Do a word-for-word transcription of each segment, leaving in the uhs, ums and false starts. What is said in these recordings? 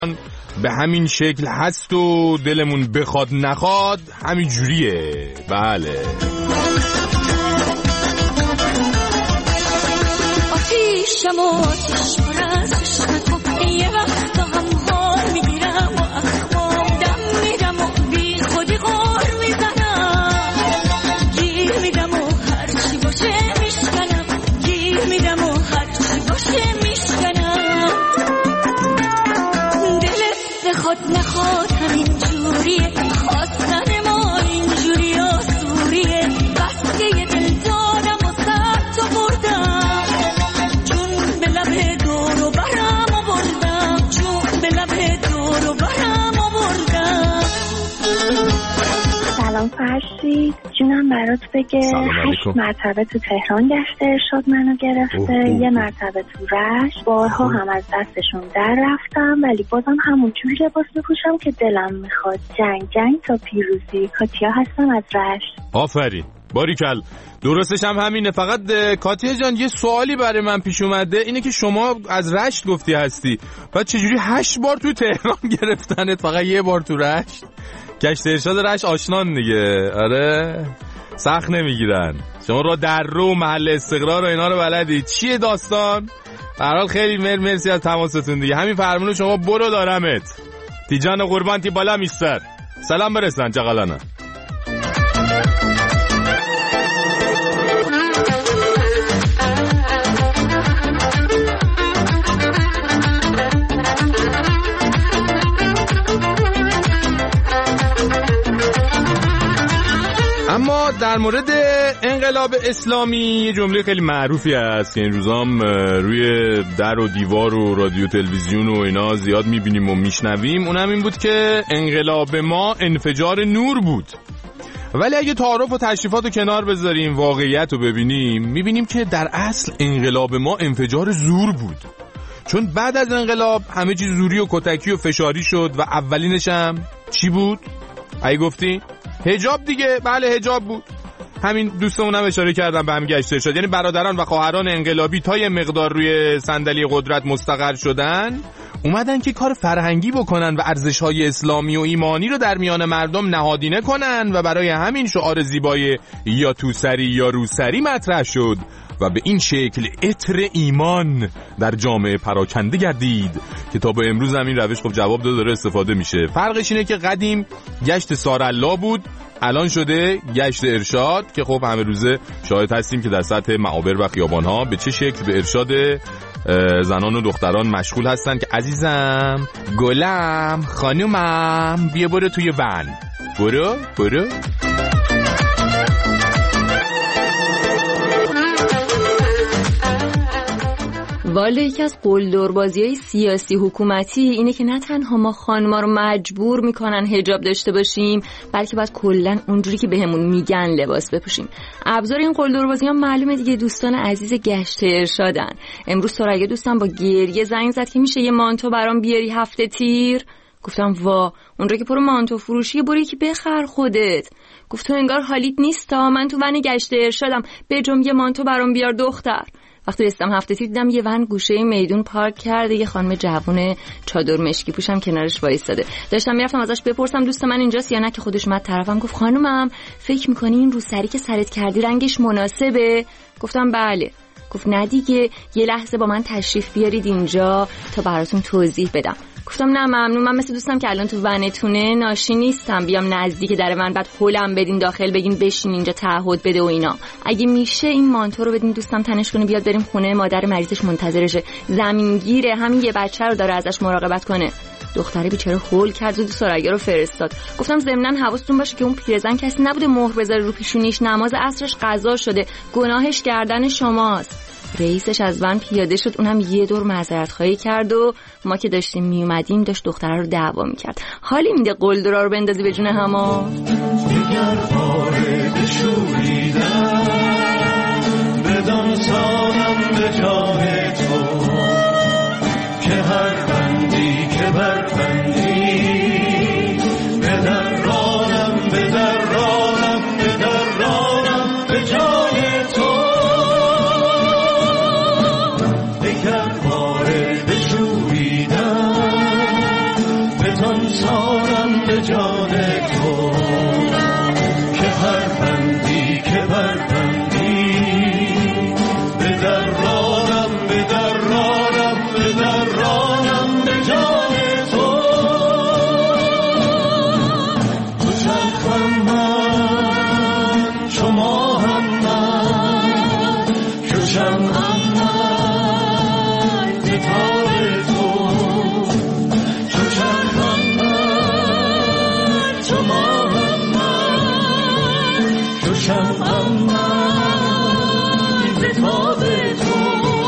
به همین شکل هست و دلمون بخواد نخواد همین جوریه. بله آتیشم و آتیش پرست عشق یه وقت هم حال میگیرم و اخوام دم میدم و بی خودی غار میزنم گیر میدم و هرچی باشه میشکنم گیر میدم و هرچی باشه میشکنم دلت بخواد نخواد همین جوریه خواستن ما اینجوری آسوریه بس که یه دل دادم و سر تو بردم جون به لب دور و برم و بردم جون به لب دور و برم و بردم. سلام فرشید جونم برات بگه هشت مرتبه تو تهران گشت ارشاد منو گرفته اوه اوه. یه مرتبه تو رشت بارها هم از دستشون در رفتم ولی بازم همون جوری لباس بپوشم که دلم میخواد. جنگ جنگ تا پیروزی. کاتیا هستم از رشت. آفرین باریکل درستش هم همینه. فقط کاتیا جان یه سوالی برای من پیش اومده اینه که شما از رشت گفتی هستی بعد چجوری هشت بار تو تهران گرفتنت فقط یه بار تو رشت؟ گشت ارشاد رشت آشنان دیگه. آره سخت نمیگیرن. شما را در رو محل استقرار و اینا رو بلدی. چیه داستان؟ در حال خیلی مر مرسی از تماستون دیگه. همین فرمونو شما برو دارمت. تی جان قربان تی بالا میستر. سلام برسن چقلانه. اما در مورد انقلاب اسلامی یه جمله خیلی معروفی هست که این روزام روی در و دیوار و رادیو تلویزیون و اینا زیاد میبینیم و میشنویم. اونم این بود که انقلاب ما انفجار نور بود. ولی اگه تعارف و تشریفات رو کنار بذاریم واقعیت رو ببینیم میبینیم که در اصل انقلاب ما انفجار زور بود. چون بعد از انقلاب همه چیز زوری و کتکی و فشاری شد و اولینش هم چی بود؟ اگه گفتی حجاب دیگه. بله حجاب بود. همین دوستمونم اشاره کردم به هم گشته شد. یعنی برادران و خواهران انقلابی تا یه مقدار روی صندلی قدرت مستقر شدن اومدن که کار فرهنگی بکنن و ارزش‌های اسلامی و ایمانی رو در میان مردم نهادینه کنن و برای همین شعار زیبای یا توسری یا روسری مطرح شد و به این شکل عطر ایمان در جامعه پراکنده گردید که تا به امروز هم این روش خب جواب داده داره استفاده میشه. فرقش اینه که قدیم گشت سارالله بود، الان شده گشت ارشاد که خب همه روزه شاهد هستیم که در سطح معابر و خیابان‌ها به چه شکل به ارشاد زنان و دختران مشغول هستن که عزیزم گلم خانومم بیا برو توی ون برو برو. والا یکی از قلدربازی‌های سیاسی حکومتی اینه که نه تنها ما خانم‌ها رو مجبور میکنن حجاب داشته باشیم بلکه باید کلاً اونجوری که بهمون میگن لباس بپوشیم. ابزار این قلدربازی‌ها معلومه دیگه دوستان عزیز گشت ارشادن. امروز سرایه دوستان با گریه زنگ زد که میشه یه مانتو برام بیاری هفته تیر. گفتم وا اون رو که پر مانتو فروشیه برو یکی بخر خودت. گفت تو انگار حالیت نیست تا من تو ون گشت ارشادم بجم یه مانتو برام بیار دختر. وقتی رسیدم هفته تیر دیدم یه ون گوشه میدون پارک کرده یه خانم جوونه چادر مشکی پوشم کنارش وایساده. داشتم میرفتم ازش بپرسم دوست من اینجاست یا نه که خودش اومد طرفم گفت خانومم فکر می‌کنی این روسری که سرت کردی رنگش مناسبه؟ گفتم بله. گفت نه دیگه یه لحظه با من تشریف بیارید اینجا تا براتون توضیح بدم. گفتم نه ممنون من مثل دوستم که الان تو ونتونه ناشی نیستم بیام نزدیک در من بعد هولم بدین داخل بگین بشین اینجا تعهد بده و اینا. اگه میشه این مانتو رو بدین دوستم تنش کنه بیاد بریم خونه مادر مریضش منتظرشه زمینگیره همین یه بچه رو داره ازش مراقبت کنه. دختره بیچاره هول کرد و سریا رو فرستاد. گفتم ضمناً حواستون باشه که اون پیرزن کسی نبوده مهر بذاره رو پیشونیش نماز عصرش قضا شده گناهش گردن شماست. رئیسش از ون پیاده شد اونم یه دور معذرت خواهی کرد و ما که داشتیم می اومدیم داشت دختره رو دعوا میکرد. حالی میده قلدرا رو بندازی به جون هما. دیگر پاره بشوریدم بدان سالم به جای تو که هر بندی که بر بندی به در رانم به در رانم به در رانم به جای تو دیگر پاره بشوریدم سارم به جان تو که پرپندی که پرپندی به درانم به درانم به درانم به جان تو تو چرخم من چو ماهم من چو شمعم من به تاب تو چو چرخم من چو ماهم من چو شمعم من به تاب تو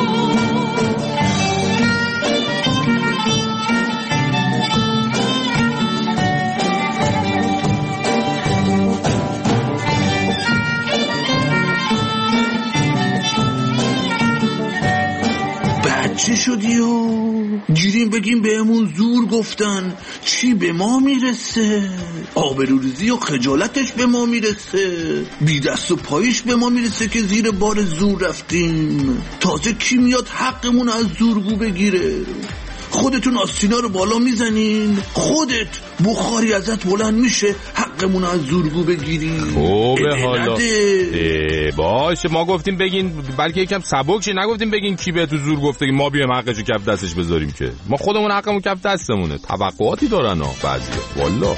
چی شدی و گیریم بگیم بهمون زور گفتن چی به ما میرسه؟ آبروریزی و خجالتش به ما میرسه، بی دست و پایش به ما میرسه که زیر بار زور رفتیم. تازه کی میاد حقمون از زورگو بگیره؟ خودتون آستینا رو بالا میزنین، خودت بخاری ازت بلند میشه حقمون از زورگو بگیری. خوبه حالا باشه، ما گفتیم بگین، بلکه یکم سبک شه، نگفتیم بگین کی به تو زور گفته که ما بیایم حقشو کف دستش بذاریم، که ما خودمون حقمون کف دستمونه. توقعاتی دارن ها بعضیا والله.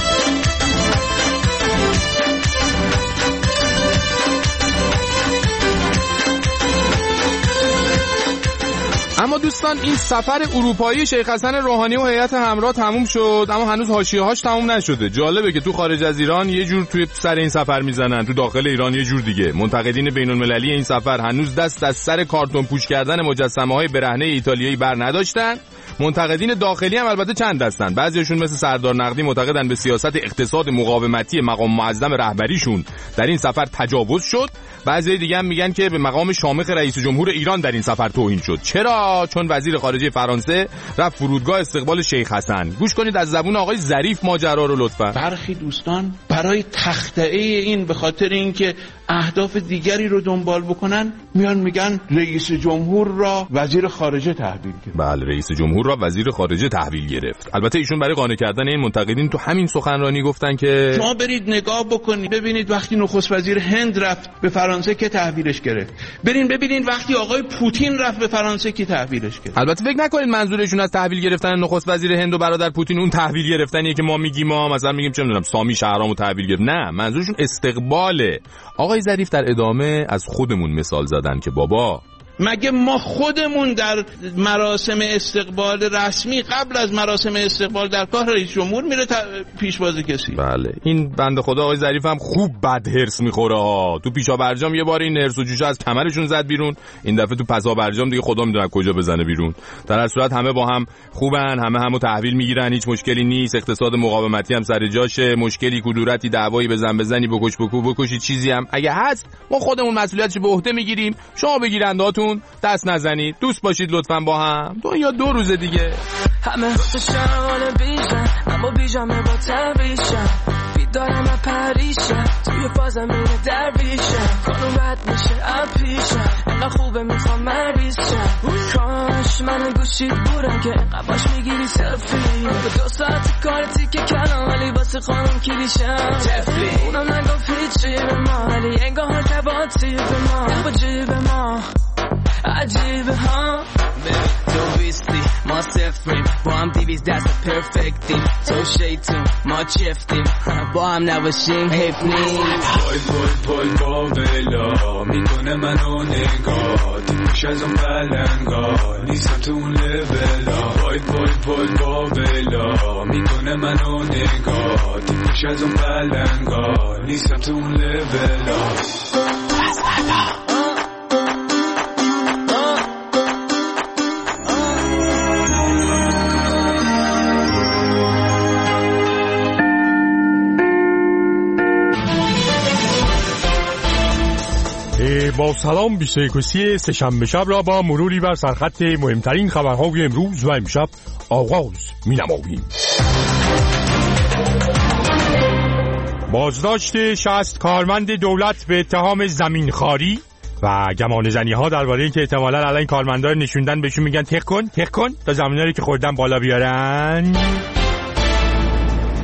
اما دوستان این سفر اروپایی شیخ حسن روحانی و هیئت همراه تموم شد، اما هنوز حاشیه‌هاش تموم نشده. جالبه که تو خارج از ایران یه جور توی سر این سفر میزنن، تو داخل ایران یه جور دیگه. منتقدین بین‌المللی این سفر هنوز دست از سر کارتون پوش کردن مجسمه‌های برهنه ایتالیایی بر نداشتن. منتقدین داخلی هم البته چند دستن. بعضیشون مثل سردار نقدی معتقدن به سیاست اقتصاد مقاومتی مقام معظم رهبریشون در این سفر تجاوز شد. بعضی دیگه هم میگن که به مقام شامخ رئیس جمهور ایران در این سفر توهین شد. چرا؟ چون وزیر خارجه فرانسه رفت فرودگاه استقبال شیخ حسن. گوش کنید از زبون آقای ظریف ماجرا رو لطفا. برخی دوستان برای تخطئه این به خاطر اینکه اهداف دیگری رو دنبال بکنن میان میگن رئیس جمهور را وزیر خارجه تحویل گرفت. بله، رئیس جمهور را وزیر خارجه تحویل گرفت. البته ایشون برای قانع کردن این منتقدین تو همین سخنرانی گفتن که شما برید نگاه بکنید ببینید وقتی نخست وزیر هند رفت به فرانسه که تحویلش گرفت. برین ببینید وقتی آقای پوتین رفت به فرانسه که تحویلش گرفت. البته فکر نکنید منظورشون از تحویل گرفتن نخست وزیر هند و برادر پوتین اون تحویل گرفتنیه که ما میگیم. ما مثلا میگیم چه میدونم سامی شهرامو تحویل گرفت. نه، منظورشون استقباله. آقای ظریف در ادامه از خودمون مثال زدن که بابا مگه ما خودمون در مراسم استقبال رسمی قبل از مراسم استقبال در کار رئیس جمهور میره پیشواز کسی؟ بله، این بنده خدا آقای ظریف هم خوب بد هرس میخوره ها. تو پیشا برجام یه بار این هرس و جوشا از کمرشون زد بیرون، این دفعه تو پسا برجام دیگه خدا میدونه کجا بزنه بیرون. در هر صورت همه با هم خوبن، همه همو تحویل میگیرن، هیچ مشکلی نیست. اقتصاد مقاومتی هم سر جاشه، مشکلی کدورتی دعوایی بزن بزنی بکش بکو بکشی چیزی هم اگه هست ما خودمون مسئولیتش به عهده میگیریم. شما بگیرنداتون دست نزنید، دوست باشید لطفاً با هم. دو یا دو روز دیگه همه خوششان بیشن اما بیجامه با تبیشن بیدارم و پریشن توی فازم میره درویشن کنون رد میشه اپیشن اینقدر خوبه میخوام مریشن کاش من گوشید بودم که اینقدر باش میگیری سلفی به دو ساعت کارتی که کلام ولی واسه خانم کلیشن تفلی اونم نگفت هیچی به ما ولی انگاه که با تیب ما با جیب ما عجیبه ها تو بیستی ما سفریم با هم دیویز دست پرفکتیم تو شیطون ما چفتیم با هم نباشیم حیف نیست پای پای پای با بلا میکنه منو نگاه دیمش از اون بلنگا نیستم تو اون لولا پای پای پای با بلا میکنه منو نگاه دیمش از اون بلنگا نیستم تو اون لولا بس بلا با سلام بیست و یکم سه‌شنبه شب را با مروری بر سرخط مهمترین خبرهای امروز و امشب آغاز می‌نماییم. بازداشت شصت کارمند دولت به اتهام زمینخواری و گمانه‌زنی‌ها درباره اینکه احتمالاً الان کارمندا رو نشوندن بهشون میگن تق کن تق کن تا زمینایی که خوردن بالا بیارن.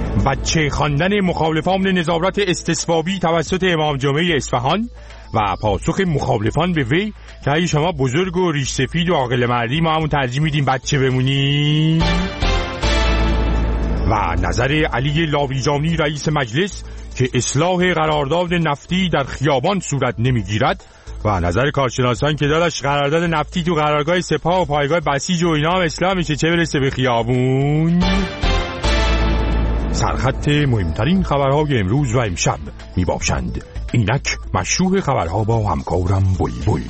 بچه خواندن مخالفان نظارت استصوابی توسط امام جمعه اصفهان و پاسخ مخالفان به وی که اگه شما بزرگ و ریش سفید و عاقل مردی ما همون ترجیح میدیم بچه بمونیم. و نظر علی لاویجانی رئیس مجلس که اصلاح قرارداد نفتی در خیابان صورت نمیگیرد و نظر کارشناسان که داداش قرارداد نفتی تو قرارگاه سپاه و پایگاه بسیج و اینا هم اصلاح میشه چه برسه به خیابون. سرخط مهمترین خبرهای امروز و امشب می باشند. اینک مشروع خبرها با همکارم بلبل.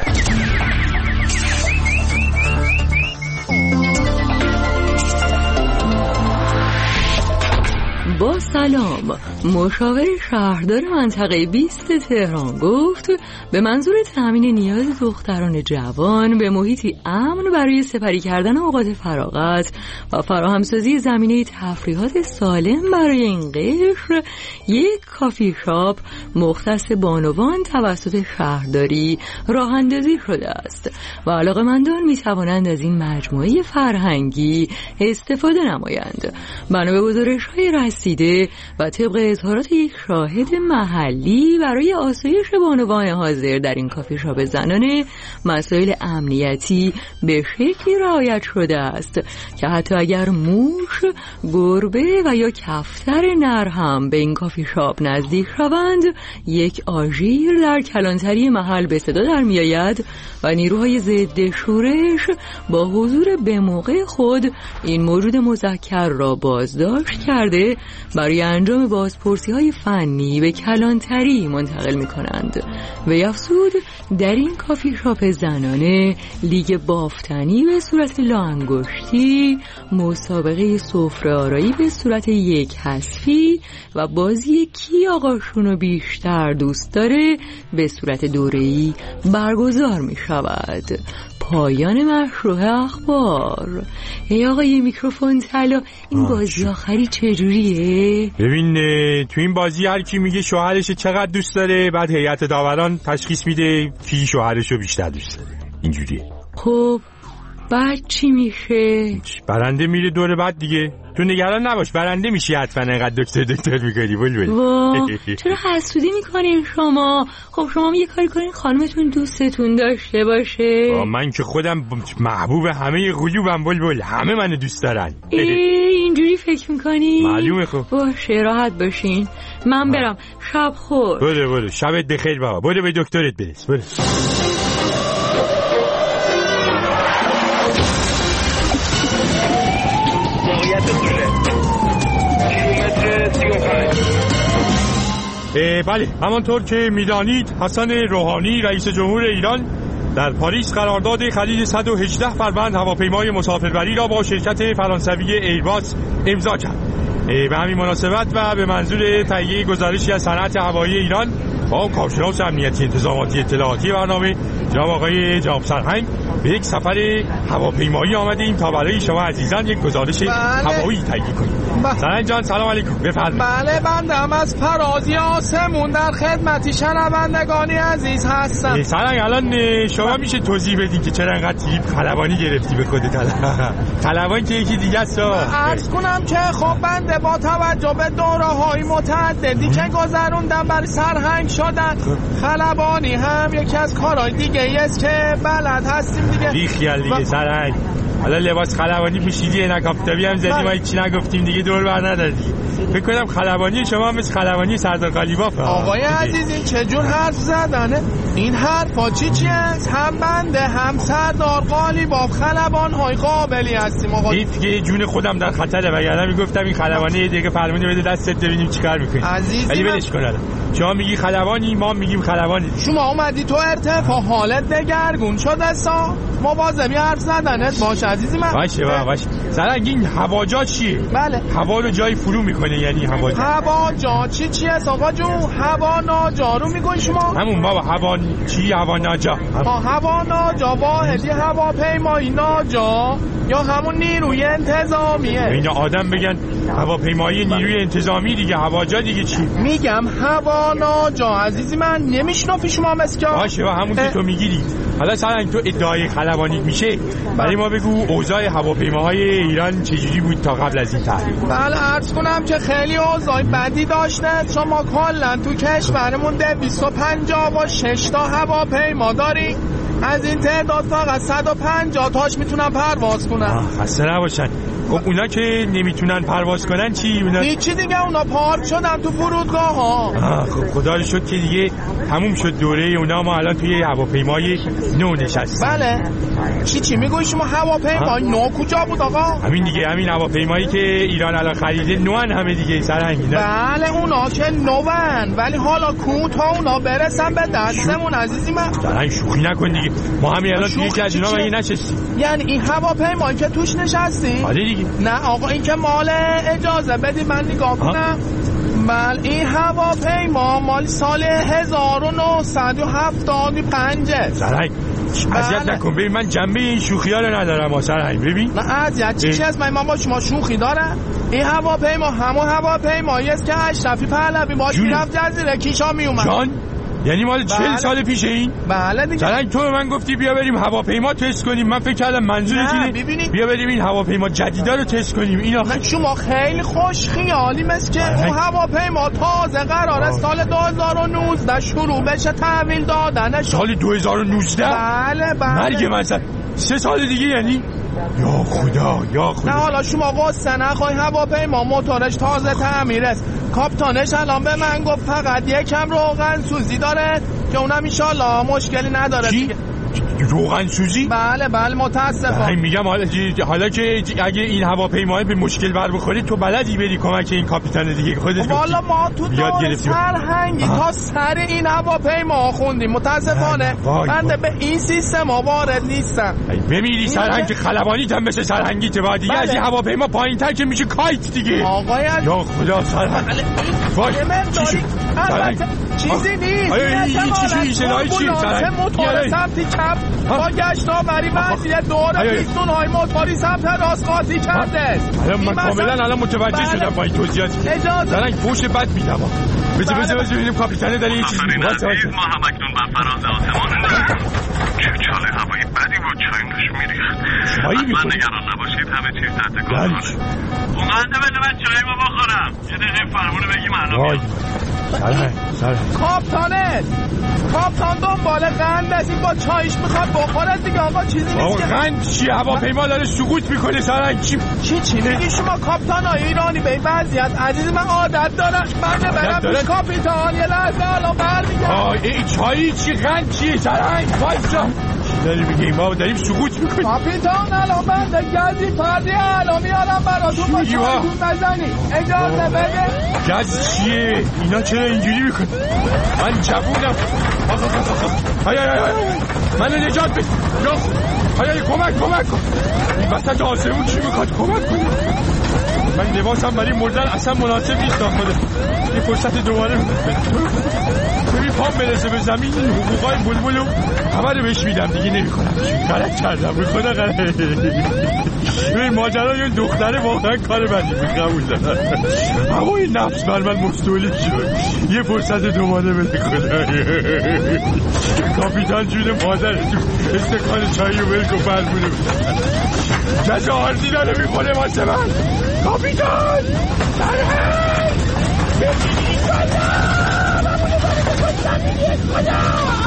با سلام، مشاور شهردار منطقه بیست تهران گفت به منظور تامین نیاز دختران جوان به محیطی امن برای سپری کردن اوقات فراغت و فراهمسازی زمینه تفریحات سالم برای این قشر یک کافی شاپ مختص بانوان توسط شهرداری راه اندازی شده است و علاقه‌مندان می توانند از این مجموعه فرهنگی استفاده نمایند. بنا به گزارش‌های رسمی و طبق اظهارات یک شاهد محلی برای آسایش بانوان حاضر در این کافی شاپ زنانه مسائل امنیتی به شکلی رعایت شده است که حتی اگر موش، گربه و یا کفتر نر هم به این کافی شاپ نزدیک شوند یک آژیر در کلانتری محل به صدا در می آید و نیروهای ضد شورش با حضور به موقع خود این موجود مذکر را بازداشت کرده برای انجام بازپرسی های فنی به کلانتری منتقل می کنند. و افزود در این کافی شاپ زنانه لیگ بافتنی به صورت لاانگشتی، مسابقه سفره آرایی به صورت یک حذفی و بازی کی آقاشونو بیشتر دوست داره به صورت دوره‌ای برگزار می شود. پایان مشروع اخبار. ای آقای میکروفون طلا، این بازی آخری چجوریه؟ ببین تو این بازی هر کی میگه شوهرش چقدر دوست داره بعد هیئت داوران تشخیص میده کی شوهرشو بیشتر دوست داره. اینجوریه. خب بعد چی میشه؟ برنده میره دور بعد دیگه. تو نگران نباش برنده میشی حتما. انقدر دکتر دکتر میکنی بلبل. وا چرا حسودی میکنین شما؟ خب شما یه کاری کنین خانمتون دوستتون داشته باشه. من که خودم محبوب همه قلوبم بلبل، همه منو دوست دارن. اینجوری فکر میکنی؟ معلومه. خب باشه راحت باشین، من برم. شب خوش. برو برو شبت بخیر بابا. برو به دکترت برس. برو. بله همانطور که میدانید حسن روحانی رئیس جمهور ایران در پاریس قرارداد خرید صد و هجده فروند هواپیمای مسافربری را با شرکت فرانسوی ایرباس امضا کرد. به همین مناسبت و به منظور تهیه گزارشی از صنعت هوایی ایران با کارشناس امنیتی انتظاماتی اطلاعاتی برنامه جناب آقای جناب سرهنگ به یک سفر هواپیمایی آمدیم تا برای شما عزیزان یک گزارش بله. هوایی تهیه کنیم. سرهنگ جان سلام علیکم. بفرمایید. بله بندم از فراز آسمون در خدمت شنوندگان عزیز هستم. سرهنگ الان شما میشه توضیح بدین که چرا انقدر تیپ خلبانی گرفتی به خودت؟ خلبان که یکی دیگه است. عرض کنم که خب بنده با توجه به دوره‌های متعددی که گذروندم برای سرهنگ شدن خلبانی هم یکی از کارهای دیگه ایست که بلد هستیم دیگه. بی خیال دیگه سرهنگ. حالا لباس خلبانی پوشیدی اینا کاپتابی هم زدی ما هیچی نگفتیم دیگه دور بر ندادی. فکر کنم خلبانی شما مثل خلبانی سردار قالیباف. آقای عزیز این چه جور حرف زدنه؟ این حرفا چی چی است؟ هم بنده هم سردار قالیباف خلبان های قابلی هستیم آقا. این دیگه جون خودم در خطره وگرنه میگفتم این خلبانی دیگه فرمونه بده دستت ببینیم چیکار میکنی. ولی ولش کن الان. شما میگی خلبانی ما میگیم خلبانی. شما اومدی تو ارتفاع حالت دگرگون شده سا مواظبی حرف زدنت باش عزیزی من. باشه باشه. سرنگ این هواجا چیه؟ بله. هوا رو جای فرو میکنه یعنی هواجا. هواجا چی چیه آقا جون؟ هوا ناجا رو میگن شما؟ همون بابا هوا چی هواناجا؟ ها هواناجا واحدی هواپیمایی ناجا یا همون نیروی انتظامیه. اینا آدم بگن هواپیمایی نیروی انتظامی دیگه، هواجا دیگه چی؟ میگم هواناجا عزیزی من، نمیشنافی شما مسکا؟ باشه و همون که تو میگیری. حالا سرنگ تو ادعای خلبانیت میشه، برای ما بگو اوضاع هواپیماهای ایران چجوری بود تا قبل از این تحریم؟ بله عرض کنم که خیلی اوضاع بدی داشته. شما کلا تو کشورمون دویست و پنجاه و شش تا هواپیما داری، از این تعداد فقط صد و پنجاه تاش میتونن پرواز کنن. خسته نباشن. خب اونا که نمیتونن پرواز کنن چی؟ اونا هیچی دیگه، اونا پارک شدن تو فرودگاه ها. خب خدا رو شکر که دیگه تموم شد دوره اونا، ما الان توی هواپیمای نو نشستیم. بله. چی چی میگوی شما؟ هواپیمای نو کجا بود آقا؟ همین دیگه، همین هواپیمایی که ایران الان خریده نوان همه دیگه سرهنگ. بله اونا که نوان، ولی حالا کو تا اونا برسن به دستمون عزیزی من. سرهنگ شوخی نکن دیگه، ما همین الان توی یکی از اینا مگه نشستیم؟ یعنی این هواپیمایی که توش نشستی؟ آره دیگه. نه آقا این که مال، اجازه بدی من نگاه کنم. بله این هواپیما مال سال هزار و نهصد و هفتاد و پنج. سرهنگ اذیت نکن، ببین من جنبه این شوخی ها رو ندارم سرهنگ. ببین نه اذیت چی چی هست؟ من با شما شوخی دارم؟ این هواپیما همون هواپیمایی است که اشرفی پهلوی باش میرفت جزیره کیشا میومد. جان یعنی مال چهل سال پیش این؟ بله دیگه. سرنگ تو به من گفتی بیا بریم هواپیما تست کنیم، من فکر کردم منظورت اینه بیا بریم این هواپیما جدیدا رو تست کنیم. اینا نه شما خیلی خوش خیالی مثل که اون هواپیما تازه قراره سال دو هزار و نوزده شروع بشه تحویل دادنش. سال دو هزار و نوزده؟ بله بله. مرگ مثلا سه سال دیگه یعنی؟ یا خدا یا خدا. نه حالا شما قصه نخوای، هواپیما موتورش تازه تعمیر است. کاپیتانش الان به من گفت فقط یکم روغن سوزی داره که اونم انشالله مشکلی نداره دیگه. روغن سوزی؟ بله بله متاسفم. میگم حالا حالا که اگه این هواپیما به مشکل بر بخوره تو بلدی بری کمک این کاپیتان دیگه خودت گفتی. والا ما تو دور سرهنگی تا سر این هواپیما خوندیم، متاسفانه من به این سیستم وارد نیستم. بمیری سرهنگ خلبانیت هم مثل سرهنگیت بعد دیگه از این هواپیما پایین‌تر که میشه کایت دیگه. آقای یا خدا سرهنگ وای البته چیزی نیست. این چی شلای چی سرهنگ موتور سمتی چپ با گشت آوری وضعیت دور پیستون های موتوری سمت راست قاطی کرده. من کاملا الان متوجه شدم با این توضیحاتی. سرهنگ فوش بد میدم. بچه بچه بچه ببینیم کاپیتانه داره یه چیز میگه. ما هم اکنون بر فراز آسمان چه چاله هوایی بدی بود، چایی روش میریخت. چایی میکنه؟ من نگران نباشید همه چیز تحت کنترله. اومده بده من چایی ما بخورم. یه دقیقه فرمونه بگیم الان میام. سرهنگ سرهنگ کاپتانه کاپتان دنبال قند است، این با چایش میخواد بخوره دیگه آقا، چیزی نیست که قند چیه؟ هواپیما داره سقوط میکنه سرهنگ. چی چی چی میگی شما؟ کاپتانای ایرانی به این وضعیت عزیز من عادت دارن. من برم پیش کاپیتان یه لحظه الان برمیگردم. آ این چایی چی قند چیه سرهنگ؟ وایسا داری میگی ما داریم سقوط میکنیم. کاپیتان الان من گازی پردی الان میارم براتون با چایتون بزنی. اجازه بده. گاز چیه؟ اینا چرا اینجوری میکنه؟ من جوونم. های های های منو نجات بده. های های کمک کمک کن. این وسط آسمون چی میخواد کمک کنه؟ من لباسم برای مردن اصلا مناسب نیست داخله. یه فرصت دوباره ببین پام برسه به زمین این حقوقای بلبلو همه رو بهش میدم دیگه نمیکنم. غلط کردم به خدا غلط. ببین ماجرای اون دختره واقعا کار بدی بود، قبول دارم. اما این نفس بر من مستولی شد. یه فرصت دوباره بده خدا. کاپیتان جون مادرتون استکان چایی رو بلک و برمونه بزن. جزا آردی داره میخونه واسه من. کاپیتان سرهنگ ببینی کلا همونه باره بکن زمینی خدا.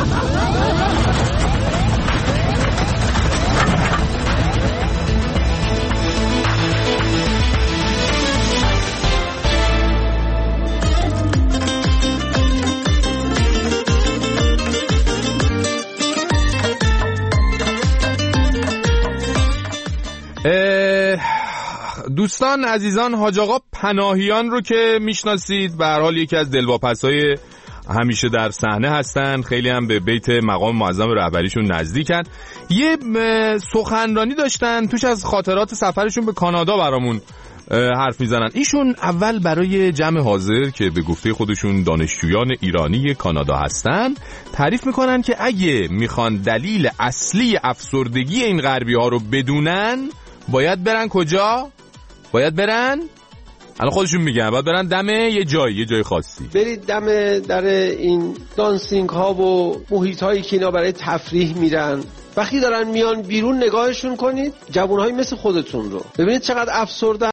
دوستان عزیزان، حاج آقا پناهیان رو که میشناسید به هر حال یکی از دلواپسای همیشه در صحنه هستن، خیلی هم به بیت مقام معظم رهبریشون نزدیکن. یه سخنرانی داشتن توش از خاطرات سفرشون به کانادا برامون حرف میزنن. ایشون اول برای جمع حاضر که به گفته خودشون دانشجویان ایرانی کانادا هستن تعریف میکنن که اگه میخوان دلیل اصلی افسردگی این غربی ها رو بدونن باید برن کجا؟ باید برن الان خودشون میگن باید برن دم یه جایی، یه جای خاصی. برید دم در این دانسینگ ها و محیط هایی که اینا برای تفریح میرن. وقتی دارن میان بیرون نگاهشون کنید، جوانهایی مثل خودتون رو ببینید چقدر افسرده.